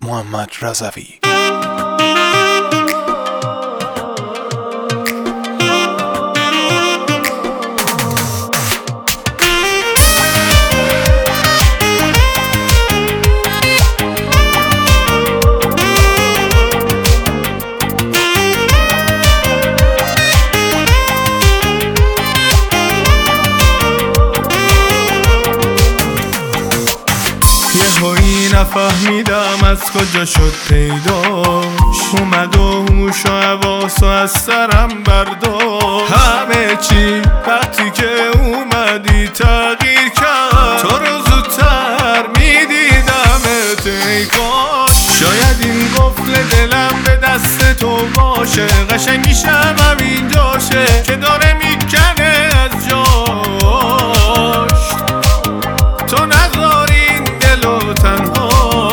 محمد رضوی. یهویی نفهمیدم از کجا شد پیداش، اومد و هوش و حواس از سرم برداشت. همه چی وقتی که اومدی تغییر کرد، تو رو زودتر میدیدمت ای کاش. شاید این قفل دلم به دست تو باشه، قشنگیشم همین جاشه که داره میکنه از جاش. تو نذار این دلو تنها،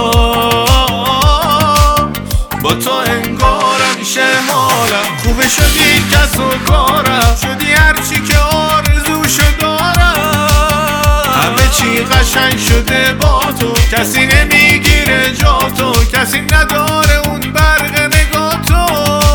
با تو انگار همیشه حالم خوبه. شدی کس و کارم، شدی هرچی که آرزوشو دارم. همه چی قشنگ شده با تو، کسی نمیگیره جا تو، کسی نداره اون برق نگاه تو.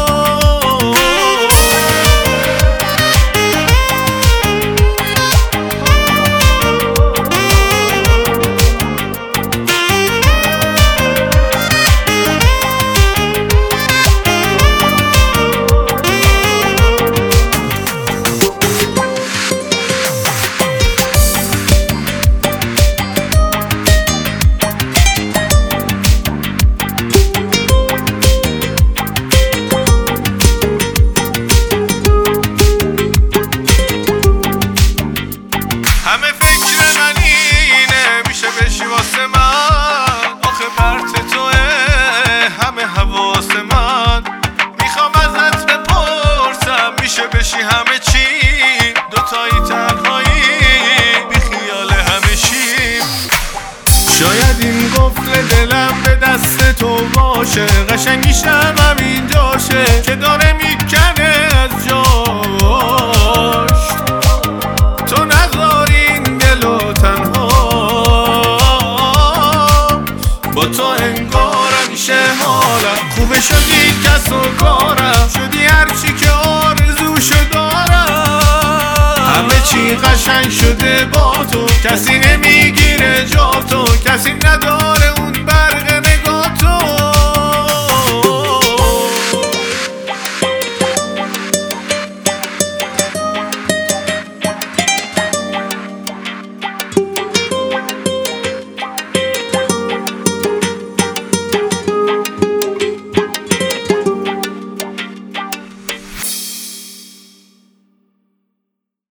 همه فکر من اینه میشه بشی واسه من، آخه برت توه همه حواس من. میخوام ازت بپرسم میشه بشی همه چی، دوتایی تنهایی بی خیال همه چی. شاید این قفل دلم به دست تو باشه، قشنگیشم همین جاشه که داره میکنه از جاش. تو نذار این دلو تنها، با تو انگار همیشه حالم خوبه. شدی کس و کارم، شدی هرچی که آرزوشو دارم. همه چی قشنگ شده با تو، کسی نمیگیره جا تو، کسی نداره